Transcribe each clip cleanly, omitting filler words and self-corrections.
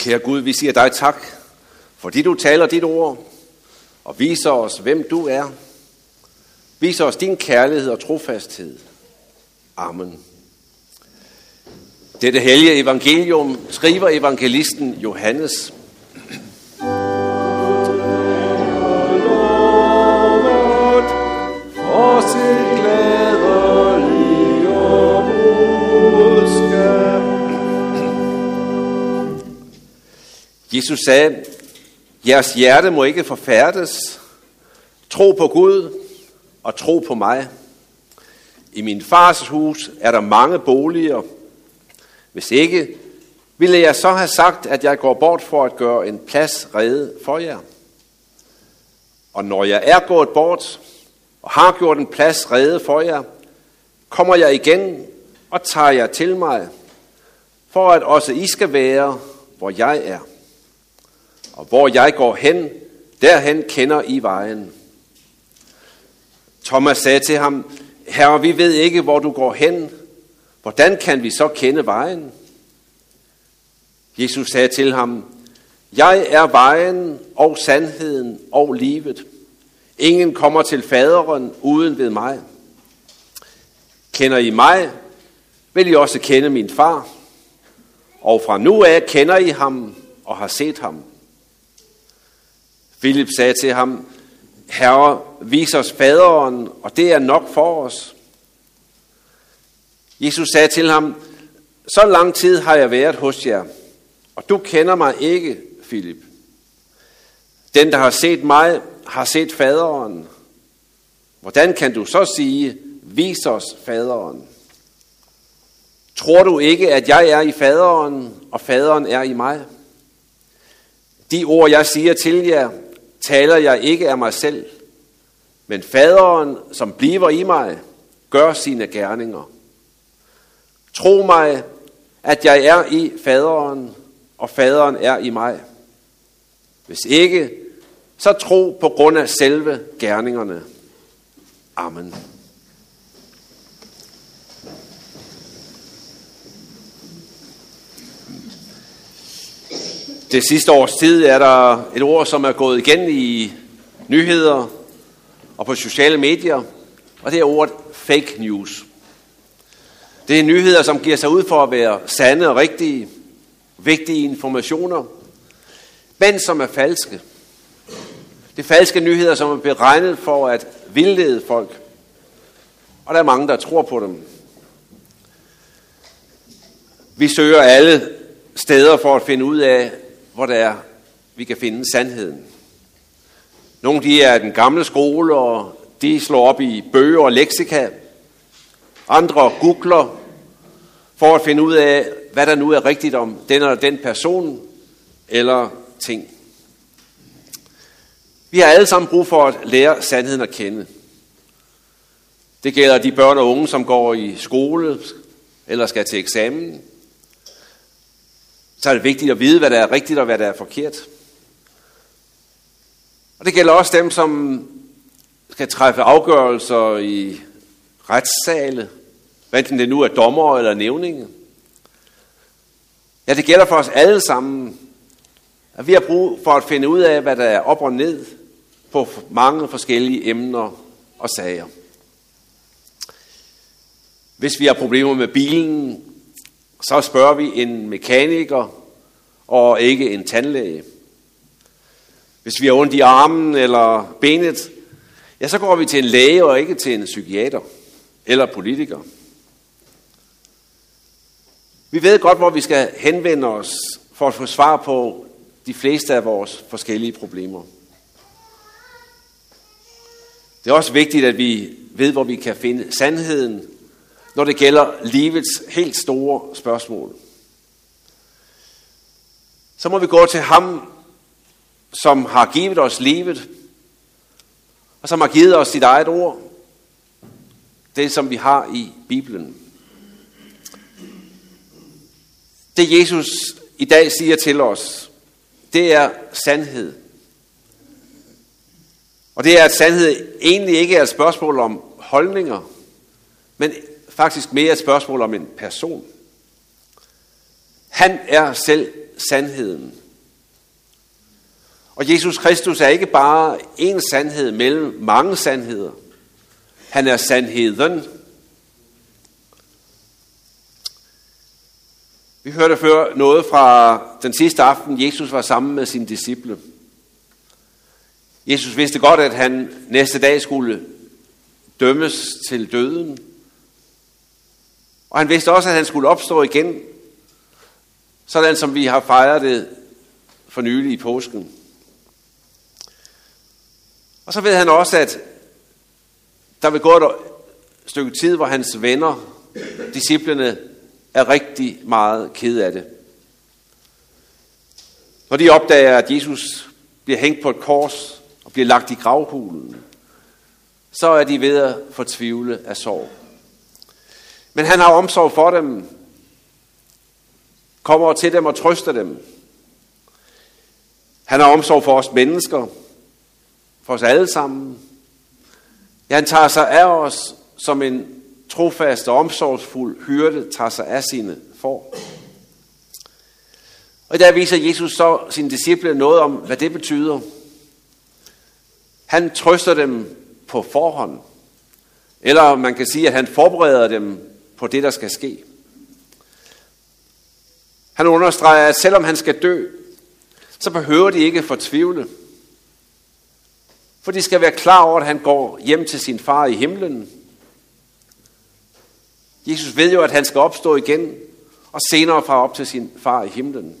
Kære Gud, vi siger dig tak, fordi du taler dit ord og viser os, hvem du er. Viser os din kærlighed og trofasthed. Amen. Dette hellige evangelium skriver evangelisten Johannes. Jesus sagde, jeres hjerte må ikke forfærdes. Tro på Gud og tro på mig. I min fars hus er der mange boliger. Hvis ikke, ville jeg så have sagt, at jeg går bort for at gøre en plads rede for jer. Og når jeg er gået bort og har gjort en plads rede for jer, kommer jeg igen og tager jer til mig, for at også I skal være, hvor jeg er. Og hvor jeg går hen, derhen kender I vejen. Thomas sagde til ham, Herre, vi ved ikke, hvor du går hen. Hvordan kan vi så kende vejen? Jesus sagde til ham, jeg er vejen og sandheden og livet. Ingen kommer til faderen uden ved mig. Kender I mig, vil I også kende min far. Og fra nu af kender I ham og har set ham. Filip sagde til ham, Herre, vis os faderen, og det er nok for os. Jesus sagde til ham, så lang tid har jeg været hos jer, og du kender mig ikke, Filip. Den, der har set mig, har set faderen. Hvordan kan du så sige, vis os faderen? Tror du ikke, at jeg er i faderen, og faderen er i mig? De ord, jeg siger til jer, taler jeg ikke af mig selv, men faderen, som bliver i mig, gør sine gerninger. Tro mig, at jeg er i faderen, og faderen er i mig. Hvis ikke, så tro på grund af selve gerningerne. Amen. Det sidste års tid er der et ord, som er gået igen i nyheder og på sociale medier, og det er ordet fake news. Det er nyheder, som giver sig ud for at være sande og rigtige, vigtige informationer, men som er falske. Det er falske nyheder, som er beregnet for at vildlede folk, og der er mange, der tror på dem. Vi søger alle steder for at finde ud af, hvor det er, vi kan finde sandheden. Nogle de er den gamle skole, og de slår op i bøger og leksika. Andre googler for at finde ud af, hvad der nu er rigtigt om den eller den person eller ting. Vi har alle sammen brug for at lære sandheden at kende. Det gælder de børn og unge, som går i skole eller skal til eksamen. Så er det vigtigt at vide, hvad der er rigtigt og hvad der er forkert. Og det gælder også dem, som skal træffe afgørelser i retssale, enten det nu er dommer eller nævninge. Ja, det gælder for os alle sammen, at vi har brug for at finde ud af, hvad der er op og ned på mange forskellige emner og sager. Hvis vi har problemer med bilen, så spørger vi en mekaniker og ikke en tandlæge. Hvis vi har ondt i armen eller benet, ja, så går vi til en læge og ikke til en psykiater eller politiker. Vi ved godt, hvor vi skal henvende os for at få svar på de fleste af vores forskellige problemer. Det er også vigtigt, at vi ved, hvor vi kan finde sandheden, når det gælder livets helt store spørgsmål. Så må vi gå til ham, som har givet os livet, og som har givet os sit eget ord. Det, som vi har i Bibelen. Det Jesus i dag siger til os, det er sandhed. Og det er, at sandhed egentlig ikke er et spørgsmål om holdninger, men faktisk mere et spørgsmål om en person. Han er selv sandheden. Og Jesus Kristus er ikke bare en sandhed mellem mange sandheder. Han er sandheden. Vi hørte før noget fra den sidste aften, Jesus var sammen med sine disciple. Jesus vidste godt, at han næste dag skulle dømmes til døden. Og han vidste også, at han skulle opstå igen, sådan som vi har fejret det for nylig i påsken. Og så ved han også, at der vil gå et stykke tid, hvor hans venner, disciplene, er rigtig meget kede af det. Når de opdager, at Jesus bliver hængt på et kors og bliver lagt i gravhulen, så er de ved at fortvivle af sorg. Men han har omsorg for dem, kommer til dem og trøster dem. Han har omsorg for os mennesker, for os alle sammen. Ja, han tager sig af os som en trofast og omsorgsfuld hyrde tager sig af sine får. Og der viser Jesus så sine disciple noget om, hvad det betyder. Han trøster dem på forhånd. Eller man kan sige, at han forbereder dem på det, der skal ske. Han understreger, at selvom han skal dø, så behøver de ikke fortvivle. For de skal være klar over, at han går hjem til sin far i himlen. Jesus ved jo, at han skal opstå igen, og senere fare op til sin far i himlen.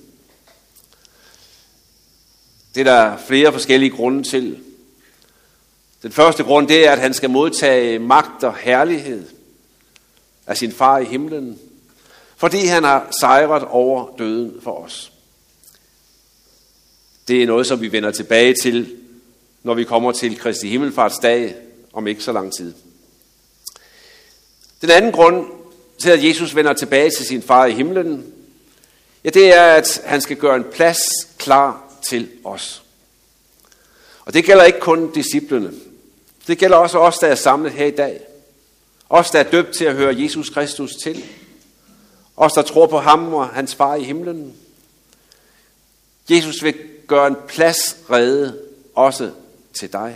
Det er der flere forskellige grunde til. Den første grund, det er, at han skal modtage magt og herlighed af sin far i himlen, fordi han har sejret over døden for os. Det er noget, som vi vender tilbage til, når vi kommer til Kristi himmelfartsdag om ikke så lang tid. Den anden grund til, at Jesus vender tilbage til sin far i himlen, ja, det er, at han skal gøre en plads klar til os. Og det gælder ikke kun disciplene. Det gælder også os, der er samlet her i dag. Os, der er døbt til at høre Jesus Kristus til. Os, der tror på ham og hans far i himlen. Jesus vil gøre en plads rede også til dig.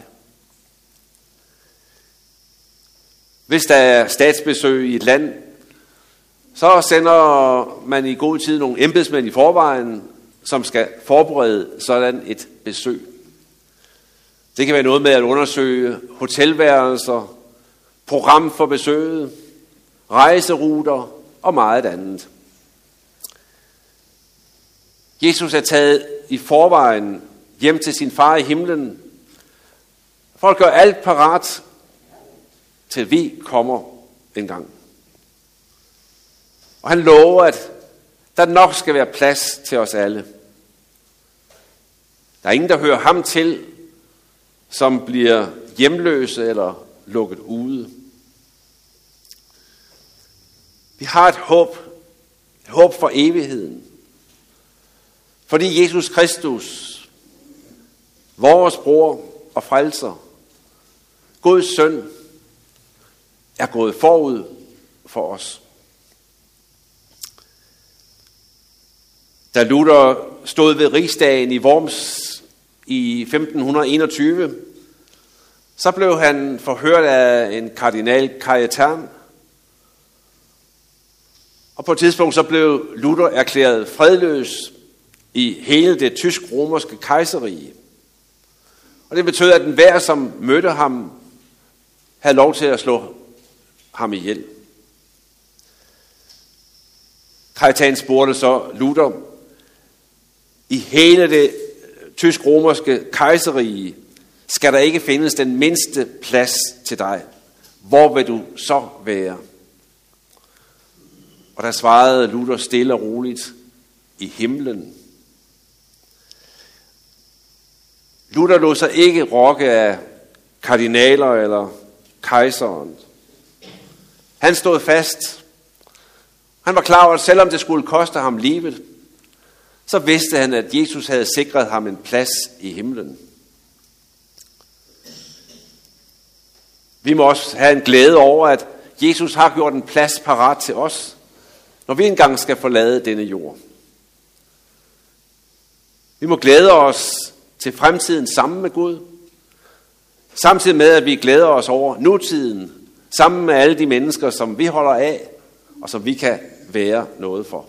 Hvis der er statsbesøg i et land, så sender man i god tid nogle embedsmænd i forvejen, som skal forberede sådan et besøg. Det kan være noget med at undersøge hotelværelser, program for besøget, rejseruter og meget andet. Jesus er taget i forvejen hjem til sin far i himlen, for at gøre alt parat, til vi kommer en gang. Og han lover, at der nok skal være plads til os alle. Der er ingen, der hører ham til, som bliver hjemløse eller lukket ude. Vi har et håb for evigheden. Fordi Jesus Kristus, vores bror og frelser, Guds søn, er gået forud for os. Da Luther stod ved rigsdagen i Worms i 1521, så blev han forhørt af en kardinal Cajetan. Og på et tidspunkt så blev Luther erklæret fredløs i hele det tysk-romerske kejserrige. Og det betød, at enhver, som mødte ham, havde lov til at slå ham ihjel. Cajetan spurgte så Luther, i hele det tysk-romerske kejserrige skal der ikke findes den mindste plads til dig. Hvor vil du så være? Og der svarede Luther stille og roligt, i himlen. Luther lod sig ikke rokke af kardinaler eller kejseren. Han stod fast. Han var klar over, at selvom det skulle koste ham livet, så vidste han, at Jesus havde sikret ham en plads i himlen. Vi må også have en glæde over, at Jesus har gjort en plads parat til os, når vi engang skal forlade denne jord. Vi må glæde os til fremtiden sammen med Gud, samtidig med, at vi glæder os over nutiden, sammen med alle de mennesker, som vi holder af, og som vi kan være noget for.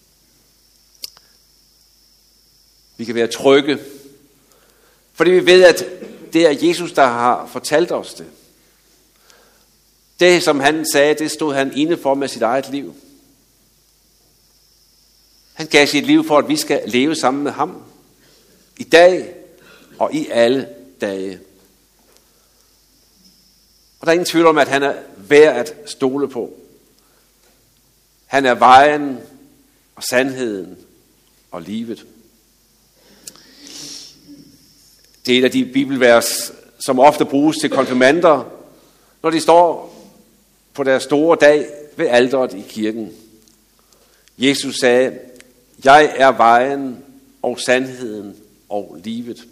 Vi kan være trygge, fordi vi ved, at det er Jesus, der har fortalt os det. Det, som han sagde, det stod han inde for med sit eget liv. Han gav sit liv for, at vi skal leve sammen med ham. I dag og i alle dage. Og der er ingen tvivl om, at han er værd at stole på. Han er vejen og sandheden og livet. Det er et af de bibelvers, som ofte bruges til konfirmander, når de står på deres store dag ved alteret i kirken. Jesus sagde, jeg er vejen og sandheden og livet.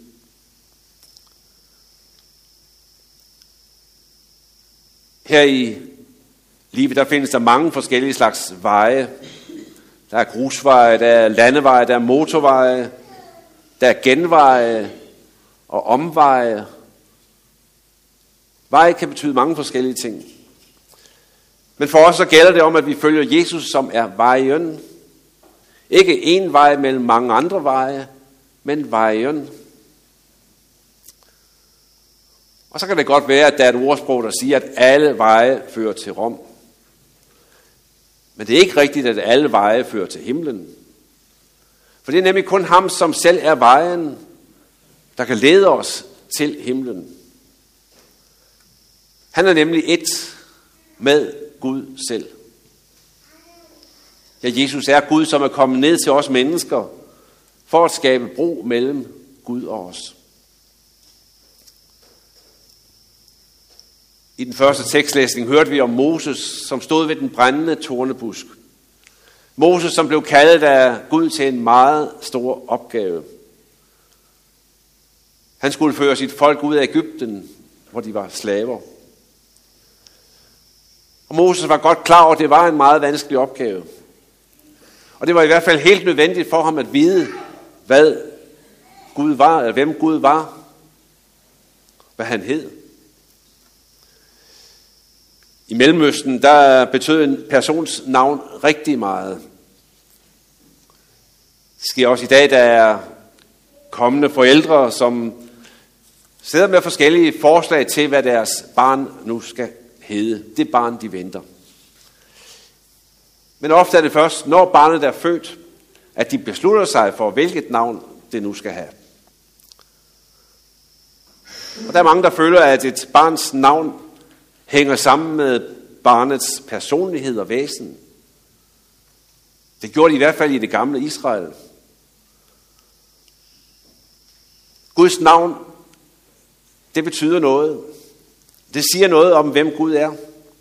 Her i livet, der findes der mange forskellige slags veje. Der er grusveje, der er landeveje, der er motorveje, der er genveje og omveje. Veje kan betyde mange forskellige ting. Men for os så gælder det om, at vi følger Jesus, som er vejen. Ikke en vej mellem mange andre veje, men vejen. Og så kan det godt være, at der er et ordsprog, der siger, at alle veje fører til Rom. Men det er ikke rigtigt, at alle veje fører til himlen. For det er nemlig kun ham, som selv er vejen, der kan lede os til himlen. Han er nemlig ét med Gud selv. Ja, Jesus er Gud, som er kommet ned til os mennesker, for at skabe bro mellem Gud og os. I den første tekstlæsning hørte vi om Moses, som stod ved den brændende tornebusk. Moses, som blev kaldet af Gud til en meget stor opgave. Han skulle føre sit folk ud af Egypten, hvor de var slaver. Og Moses var godt klar over, at det var en meget vanskelig opgave. Og det var i hvert fald helt nødvendigt for ham at vide, hvad Gud var, eller hvem Gud var, hvad han hed. I Mellemøsten, der betød en persons navn rigtig meget. Det sker også i dag, der er kommende forældre, som sidder med forskellige forslag til, hvad deres barn nu skal hedde. Det barn, de venter. Men ofte er det først, når barnet er født, at de beslutter sig for, hvilket navn det nu skal have. Og der er mange, der føler, at et barns navn hænger sammen med barnets personlighed og væsen. Det gjorde de i hvert fald i det gamle Israel. Guds navn, det betyder noget. Det siger noget om, hvem Gud er.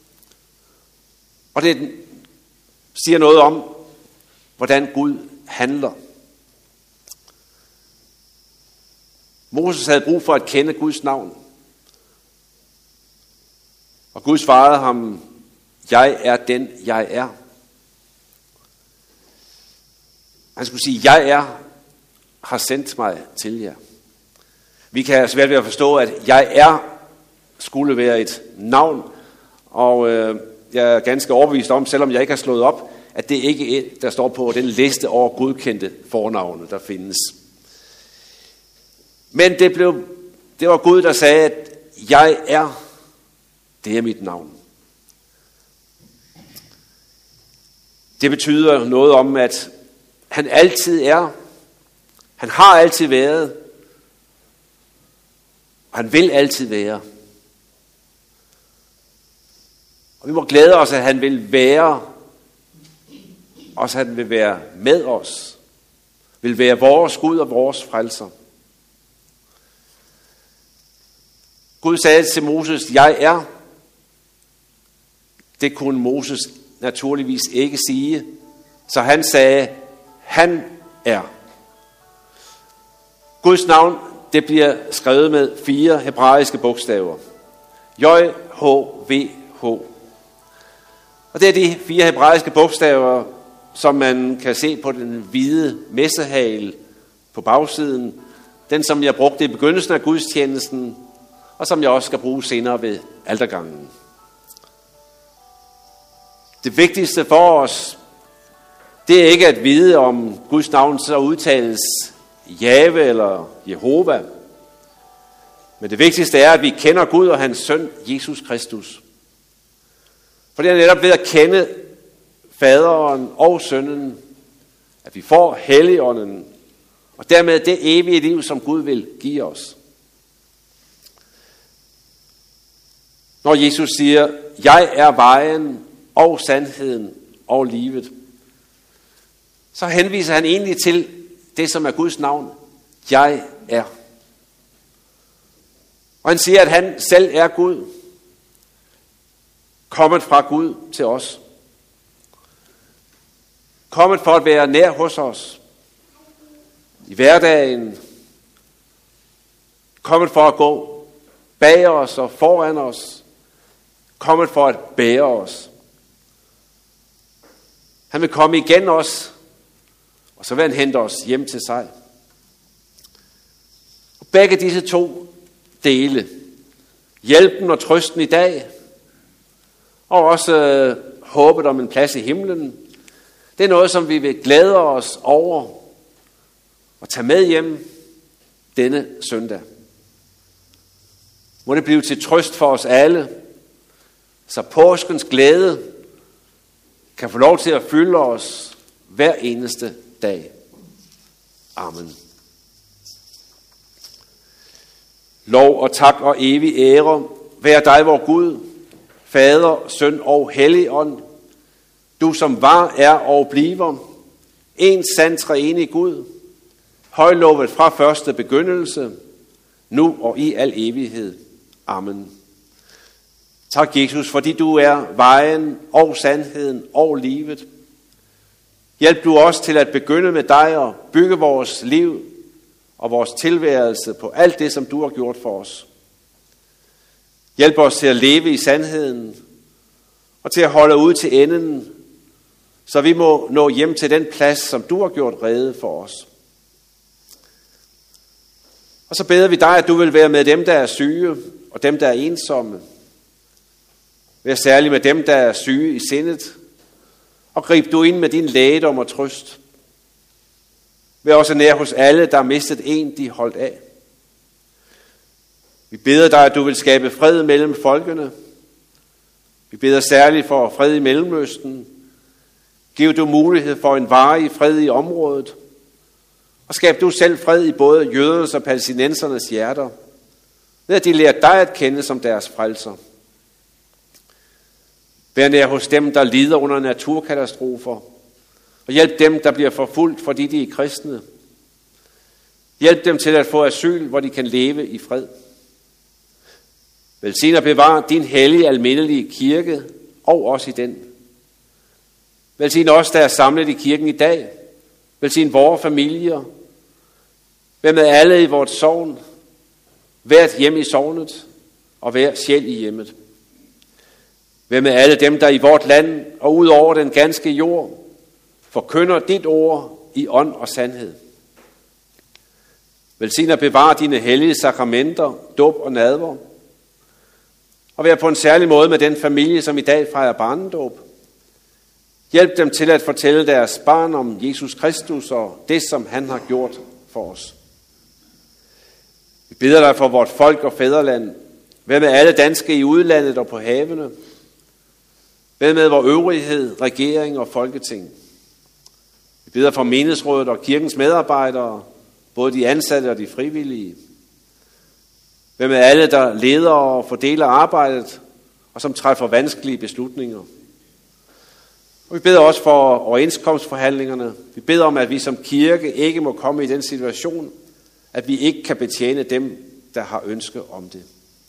Og det siger noget om, hvordan Gud handler. Moses havde brug for at kende Guds navn. Og Gud svarede ham, jeg er den, jeg er. Han skulle sige, jeg har sendt mig til jer. Vi kan have svært ved at forstå, at jeg er skulle være et navn. Og jeg er ganske overbevist om, selvom jeg ikke har slået op, at det ikke er der står på den liste over godkendte fornavne, der findes. Men det var Gud, der sagde, at jeg er, det er mit navn. Det betyder noget om, at han altid er, han har altid været, og han vil altid være. Og vi må glæde os, at han vil være, også at han vil være med os, vil være vores Gud og vores frelser. Gud sagde til Moses, jeg er. Det kunne Moses naturligvis ikke sige, så han sagde, han er. Guds navn, det bliver skrevet med 4 hebraiske bogstaver. J-H-V-H. Og det er de 4 hebraiske bogstaver, som man kan se på den hvide messehagel på bagsiden. Den, som jeg brugte i begyndelsen af gudstjenesten, og som jeg også skal bruge senere ved altergangen. Det vigtigste for os, det er ikke at vide, om Guds navn så udtales Jave eller Jehova. Men det vigtigste er, at vi kender Gud og hans søn, Jesus Kristus. For det er netop ved at kende faderen og sønnen, at vi får Helligånden, og dermed det evige liv, som Gud vil give os. Når Jesus siger, jeg er vejen og sandheden og livet, så henviser han egentlig til det, som er Guds navn. Jeg er. Og han siger, at han selv er Gud. Kommet fra Gud til os. Kommet for at være nær hos os. I hverdagen. Kommet for at gå bag os og foran os. Kommet for at bære os. Han vil komme igen os. Og så vil han hente os hjem til sig. Og begge disse to dele, hjælpen og trøsten i dag, og også håbet om en plads i himlen, det er noget, som vi vil glæde os over og tage med hjem denne søndag. Må det blive til trøst for os alle, så påskens glæde kan få lov til at fylde os hver eneste dag. Amen. Lov og tak og evig ære være dig, vor Gud, Fader, Søn og Helligånd, du som var, er og bliver, en sand treenig Gud, højlovet fra første begyndelse, nu og i al evighed. Amen. Tak, Jesus, fordi du er vejen og sandheden og livet. Hjælp du os til at begynde med dig og bygge vores liv og vores tilværelse på alt det, som du har gjort for os. Hjælp os til at leve i sandheden og til at holde ud til enden, så vi må nå hjem til den plads, som du har gjort rede for os. Og så beder vi dig, at du vil være med dem, der er syge og dem, der er ensomme. Vær særlig med dem, der er syge i sindet, og grib du ind med din lægedom og trøst. Vær også nær hos alle, der har mistet en, de holdt af. Vi beder dig, at du vil skabe fred mellem folkene. Vi beder særligt for fred i Mellemøsten. Giv du mulighed for en varig fred i området. Og skab du selv fred i både jødernes og palæstinensernes hjerter, ved at de lærer dig at kende som deres frelser. Vær nær hos dem, der lider under naturkatastrofer, og hjælp dem, der bliver forfulgt, fordi de er kristne. Hjælp dem til at få asyl, hvor de kan leve i fred. Velsign og bevar din hellige almindelige kirke, og også i den. Velsign os, der er samlet i kirken i dag. Velsign vores familier. Vær med alle i vores sogn. Hvert hjem i sognet, og hver sjæl i hjemmet. Vær med alle dem, der i vort land og ud over den ganske jord forkynder dit ord i ånd og sandhed. Velsign og bevar dine hellige sakramenter, dåb og nadver. Og vær på en særlig måde med den familie, som i dag fejrer barnedåb. Hjælp dem til at fortælle deres barn om Jesus Kristus og det, som han har gjort for os. Vi beder dig for vort folk og fædreland. Vær med alle danske i udlandet og på havene. Vær med vor øvrighed, regering og folketing. Vi beder for menighedsrådet og kirkens medarbejdere, både de ansatte og de frivillige. Vær med alle, der leder og fordeler arbejdet, og som træffer vanskelige beslutninger. Og vi beder også for overenskomstforhandlingerne. Vi beder om, at vi som kirke ikke må komme i den situation, at vi ikke kan betjene dem, der har ønske om det.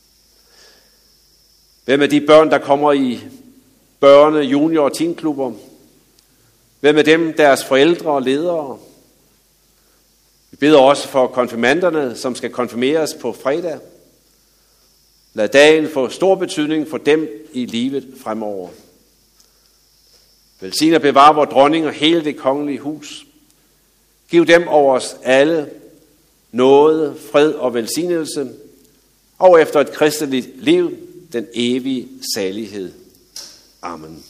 Vær med de børn, der kommer i børne-, junior- og teenklubber. Vær med dem, deres forældre og ledere. Vi beder også for konfirmanderne, som skal konfirmeres på fredag. Lad dagen få stor betydning for dem i livet fremover. Velsign og bevar vor dronning og hele det kongelige hus. Giv dem over os alle nåde, fred og velsignelse, og efter et kristeligt liv, den evige salighed. Amen.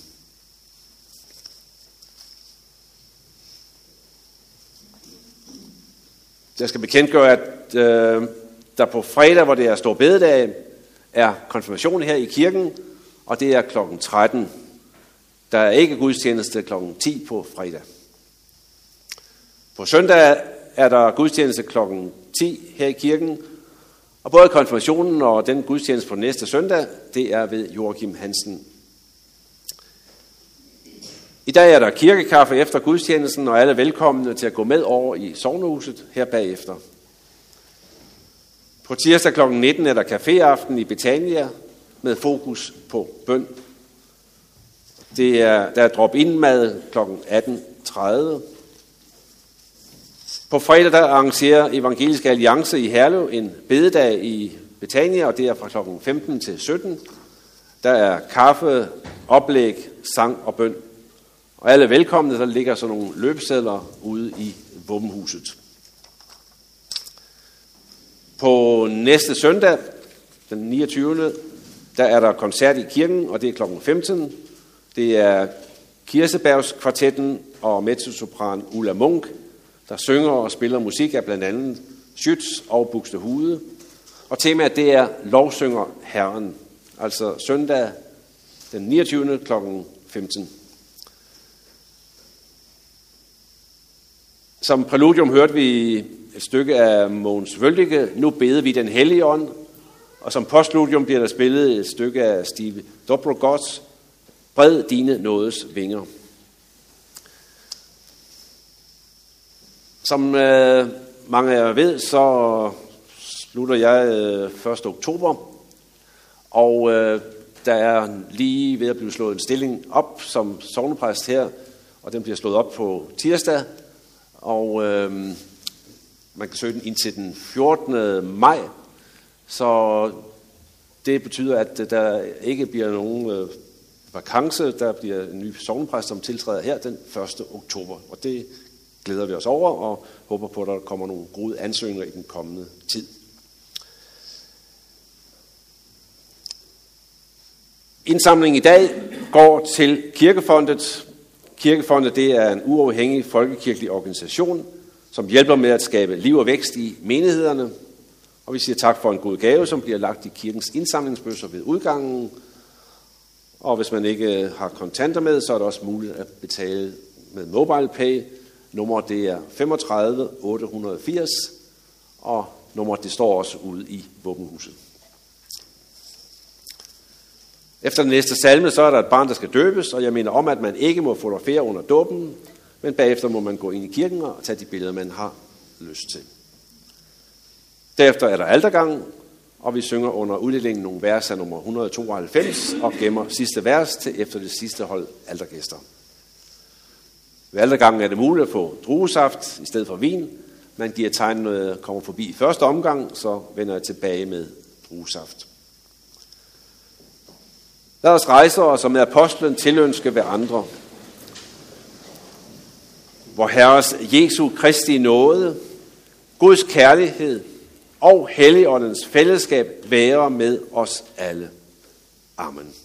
Jeg skal bekendtgøre, at der på fredag, hvor det er stor bededag, er konfirmation her i kirken, og det er klokken 13. Der er ikke gudstjeneste klokken 10 på fredag. På søndag er der gudstjeneste klokken 10 her i kirken, og både konfirmationen og den gudstjeneste på næste søndag, det er ved Joachim Hansen. I dag er der kirkekaffe efter gudstjenesten, og alle er velkomne til at gå med over i sognehuset her bagefter. På tirsdag kl. 19 er der caféaften i Betania med fokus på bøn. Der er drop-in-mad kl. 18.30. På fredag der arrangerer Evangelisk Alliance i Herlev en bededag i Betania, og det er fra kl. 15 til 17. Der er kaffe, oplæg, sang og bøn. Og alle er velkomne, der ligger sådan nogle løbesedler ude i våbenhuset. På næste søndag, den 29. der er der koncert i kirken, og det er kl. 15. Det er Kirsebergskvartetten og mezzosopran Ulla Munk, der synger og spiller musik af blandt andet Schütz og Buxtehude. Og temaet det er Lovsynger Herren, altså søndag den 29. kl. 15. Som præludium hørte vi et stykke af Mogens Wøldige, Nu beder vi den hellige ånd, og som postludium bliver der spillet et stykke af Steve Dobrogods, Bred dine nådes vinger. Som mange af jer ved, så slutter jeg 1. oktober, og der er lige ved at blive slået en stilling op som sognepræst her, og den bliver slået op på tirsdag, og man kan søge den indtil den 14. maj, så det betyder, at der ikke bliver nogen vakance. Der bliver en ny sognepræst, som tiltræder her den 1. oktober, og det glæder vi os over og håber på, at der kommer nogle gode ansøgninger i den kommende tid. Indsamlingen i dag går til Kirkefondet. Kirkefondet det er en uafhængig folkekirkelig organisation, som hjælper med at skabe liv og vækst i menighederne. Og vi siger tak for en god gave, som bliver lagt i kirkens indsamlingsbøsser ved udgangen. Og hvis man ikke har kontanter med, så er det også muligt at betale med MobilePay. Nummeret det er 35 880, og nummeret det står også ude i våbenhuset. Efter den næste salme, så er der et barn, der skal døbes, og jeg mener om, at man ikke må fotografere under dåben, men bagefter må man gå ind i kirken og tage de billeder, man har lyst til. Derefter er der altergang, og vi synger under uddelingen nogle vers af nummer 192 og gemmer sidste vers til efter det sidste hold altergæster. Ved altergangen er det muligt at få druesaft i stedet for vin. Man giver tegn, når jeg kommer forbi i første omgang, så vender jeg tilbage med druesaft. Lad os rejse os og med apostlen tilønske hver andre. Vor Herres Jesu Kristi nåde, Guds kærlighed og Helligåndens fællesskab være med os alle. Amen.